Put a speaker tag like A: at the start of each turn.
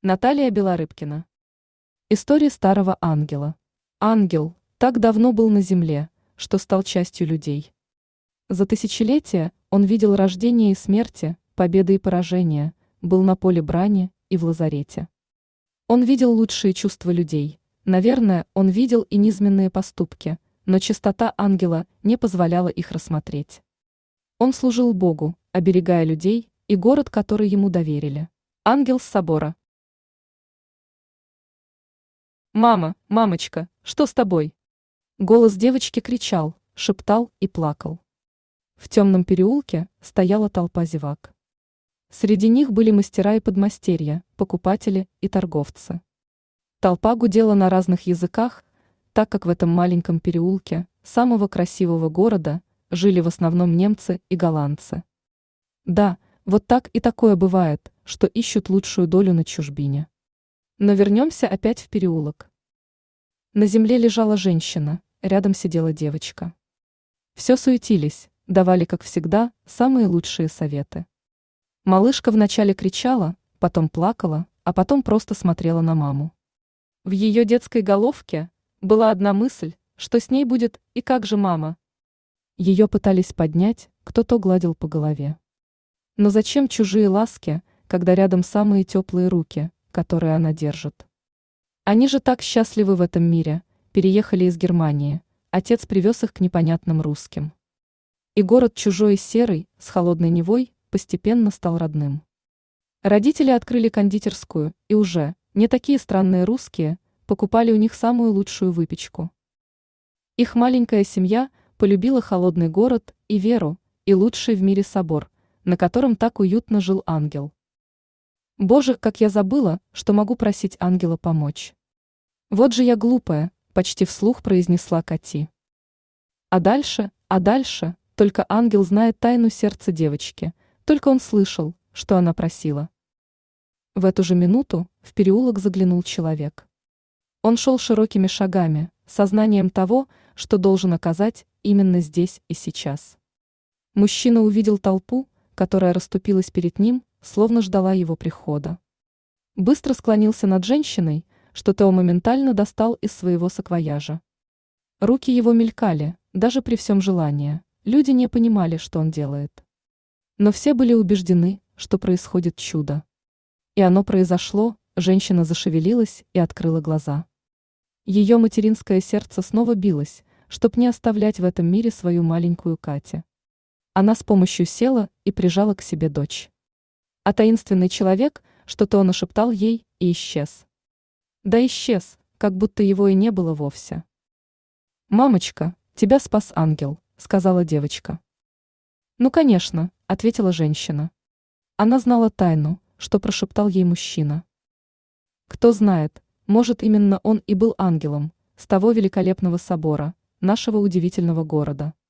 A: Наталья Белорыбкина. История старого ангела. Ангел так давно был на земле, что стал частью людей. За тысячелетия он видел рождение и смерти, победы и поражения, был на поле брани и в лазарете. Он видел лучшие чувства людей, наверное, он видел и низменные поступки, но чистота ангела не позволяла их рассмотреть. Он служил Богу, оберегая людей и город, который ему доверили. Ангел с собора. «Мама, мамочка, что с тобой?» Голос девочки кричал, шептал и плакал. В темном переулке стояла толпа зевак. Среди них были мастера и подмастерья, покупатели и торговцы. Толпа гудела на разных языках, так как в этом маленьком переулке, самого красивого города, жили в основном немцы и голландцы. Да, вот так и такое бывает, что ищут лучшую долю на чужбине. Но вернемся опять в переулок. На земле лежала женщина, рядом сидела девочка. Все суетились, давали, как всегда, самые лучшие советы. Малышка вначале кричала, потом плакала, а потом просто смотрела на маму. В ее детской головке была одна мысль, что с ней будет и как же мама. Ее пытались поднять, кто-то гладил по голове. Но зачем чужие ласки, когда рядом самые теплые руки, которые она держит? Они же так счастливы в этом мире, переехали из Германии, отец привез их к непонятным русским. И город чужой и серый, с холодной Невой, постепенно стал родным. Родители открыли кондитерскую, и уже, не такие странные русские, покупали у них самую лучшую выпечку. Их маленькая семья полюбила холодный город и веру, и лучший в мире собор, на котором так уютно жил ангел. Боже, как я забыла, что могу просить ангела помочь. Вот же я глупая, почти вслух произнесла Кати. А дальше, только ангел знает тайну сердца девочки, только он слышал, что она просила. В эту же минуту в переулок заглянул человек. Он шел широкими шагами, сознанием того, что должен оказать именно здесь и сейчас. Мужчина увидел толпу, которая расступилась перед ним, словно ждала его прихода. Быстро склонился над женщиной, что Тео моментально достал из своего саквояжа. Руки его мелькали, даже при всем желании, люди не понимали, что он делает. Но все были убеждены, что происходит чудо. И оно произошло, женщина зашевелилась и открыла глаза. Ее материнское сердце снова билось, чтоб не оставлять в этом мире свою маленькую Катю. Она с помощью села и прижала к себе дочь. А таинственный человек что-то он нашептал ей и исчез. Да исчез, как будто его и не было вовсе. «Мамочка, тебя спас ангел», — сказала девочка. «Ну, конечно», — ответила женщина. Она знала тайну, что прошептал ей мужчина. Кто знает, может, именно он и был ангелом с того великолепного собора, нашего удивительного города.